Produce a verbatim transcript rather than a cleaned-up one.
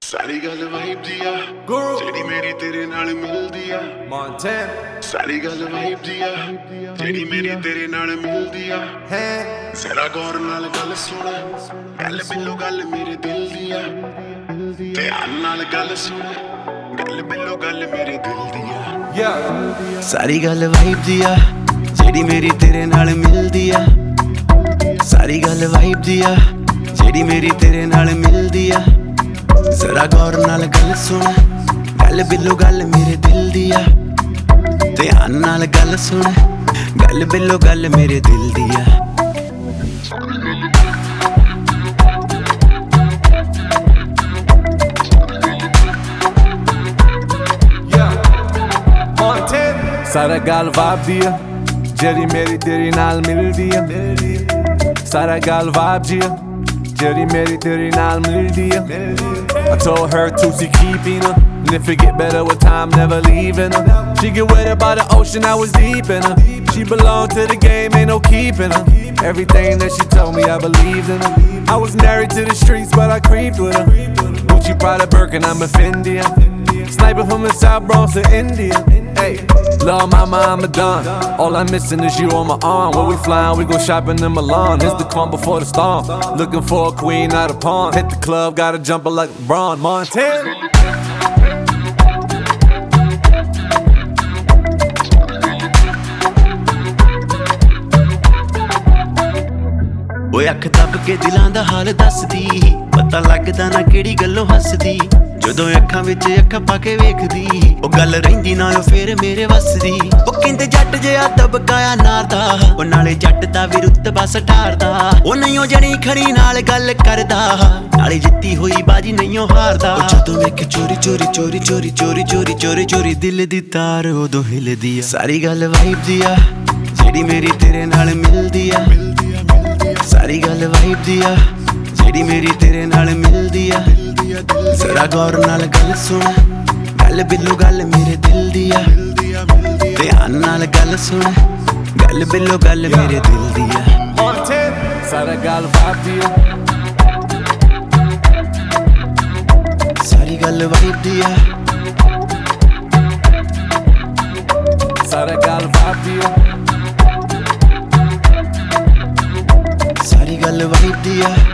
ਸਾਰੀ ਗੱਲ ਵਾਈਬ ਦੀ ਆ ਜਿਹੜੀ ਮੇਰੀ ਤੇਰੇ ਨਾਲ ਮਿਲਦੀ ਆ Montana ਸਾਰੀ ਗੱਲ ਵਾਈਬ ਦੀ ਆ ਜਿਹੜੀ ਮੇਰੀ ਤੇਰੇ ਨਾਲ ਮਿਲਦੀ ਆ ਹੈ ਜ਼ਰਾ ਗੌਰ ਨਾਲ ਗੱਲ ਸੁਣ ਗੱਲ ਬਿੱਲੋ ਗੱਲ ਮੇਰੇ ਦਿਲ ਦੀ ਆ ਧਿਆਨ ਨਾਲ ਗੱਲ ਸੁਣ ਗੱਲ ਬਿੱਲੋ ਗੱਲ ਮੇਰੇ ਦਿਲ ਦੀ ਆ yeah ਸਾਰੀ ਗੱਲ ਵਾਈਬ ਦੀ ਆ ਜਿਹੜੀ ਮੇਰੀ ਤੇਰੇ ਨਾਲ ਮਿਲਦੀ ਆ ਸਾਰੀ ਗੱਲ ਵਾਈਬ ਦੀ ਆ ਜਿਹੜੀ ਮੇਰੀ ਤੇਰੇ ਨਾਲ ਮਿਲਦੀ ਆ ਜ਼ਰਾ ਗੌਰ ਨਾਲ ਗੱਲ ਸੁਣ ਗੱਲ ਬਿੱਲੋ ਗੱਲ ਮੇਰੇ ਦਿਲ ਦੀ ਆ ਧਿਆਨ ਨਾਲ ਗੱਲ ਸੁਣ ਗੱਲ ਬਿੱਲੋ ਗੱਲ ਮੇਰੇ ਦਿਲ ਦੀ ਆ ਸਾਰਾ ਗੱਲ ਵਾਈਬ ਦੀ ਆ ਜਿਹੜੀ ਮੇਰੀ ਤੇਰੇ ਨਾਲ ਮਿਲਦੀ ਆ ਸਾਰਾ ਗੱਲ ਵਾਈਬ ਦੀ ਆ ਜਿਹੜੀ ਮੇਰੀ ਤੇਰੇ ਨਾਲ ਮਿਲਦੀ ਆ I told her to see keeping her and if it get better with time, never leaving her. She get wetter by the ocean, I was deep in her. She belonged to the game, ain't no keeping her. Everything that she told me, I believed in her. I was married to the streets, but I creeped with her. Gucci, Prada, Birkin, I'm a Fendi. Sniper from the South Bronx to India. Hey, love mama, I'm a don. All I'm missing is you on my arm. Where we flying, we go shopping in Milan. It's the calm before the storm. Looking for a queen, not a pawn. Hit the club, gotta jump her like LeBron. Montana. ਓਏ ਅੱਖ ਤੱਕ ਕੇ ਦਿਲਾਂ ਦਾ ਹਾਲ ਦੱਸਦੀ ਪਤਾ ਲੱਗਦਾ ਨਾ ਕਿਹੜੀ ਗੱਲੋਂ ਹੱਸਦੀ ਜਦੋਂ ਅੱਖਾਂ ਵਿੱਚ ਅੱਖਾਂ ਪਾ ਕੇ ਵੇਖਦੀ ਉਹ ਗੱਲ ਰਹਿੰਦੀ ਨਾ ਉਹ ਫੇਰ ਮੇਰੇ ਵੱਸਦੀ ਉਹ ਕਹਿੰਦੇ ਜੱਟ ਜਿਹਾ ਦਬਕਾਇਆ ਨਾਰਦਾ ਉਹ ਨਾਲੇ ਜੱਟ ਦਾ ਵੀ ਰੁਤਬਾ ਸਟਾਰਦਾ ਉਹ ਨਹੀਂ ਉਹ ਜਣੀ ਖੜੀ ਨਾਲ ਗੱਲ ਕਰਦਾ ਨਾਲੇ ਜਿੱਤੀ ਹੋਈ ਬਾਜੀ ਨਹੀਂ ਉਹ ਹਾਰਦਾ ਉਹ ਜਦੋਂ ਵੇਖ ਚੋਰੀ ਚੋਰੀ ਚੋਰੀ ਚੋਰੀ ਚੋਰੀ ਚੋਰੀ ਚੋਰੀ ਚੋਰੀ ਦਿਲ ਦੀ ਤਾਰ ਉਦੋਂ ਹਿੱਲਦੀ ਆ ਸਾਰੀ ਗੱਲ ਵਾਈਬ ਦੀ ਆ ਜਿਹੜੀ ਮੇਰੀ ਤੇਰੇ ਨਾਲ ਮਿਲਦੀ ਆ ਸਾਰੀ ਗੱਲ ਵਾਈਬ ਦੀ ਆ ਜਿਹੜੀ ਮੇਰੀ ਤੇਰੇ ਨਾਲ ਮਿਲਦੀ ਆ ਜ਼ਰਾ ਗੌਰ ਨਾਲ ਗੱਲ ਸੁਣ ਗੱਲ ਬਿੱਲੋ ਗੱਲ ਮੇਰੇ ਦਿਲ ਦੀ ਆ ਧਿਆਨ ਨਾਲ ਗੱਲ ਸੁਣ ਗੱਲ ਬਿੱਲੋ ਗੱਲ ਮੇਰੇ ਦਿਲ ਦੀ ਆ ਸਾਰਾ ਗੱਲ ਵਾਈਬ ਦੀ ਆ ਸਾਰੀ ਗੱਲ ਵਾਈਬ ਦੀ ਆ ਸਾਰਾ ਗੱਲ ਵਾਈਬ ਦੀ ਆ ਸਾਰੀ ਗੱਲ ਵਾਈਬ ਦੀ ਆ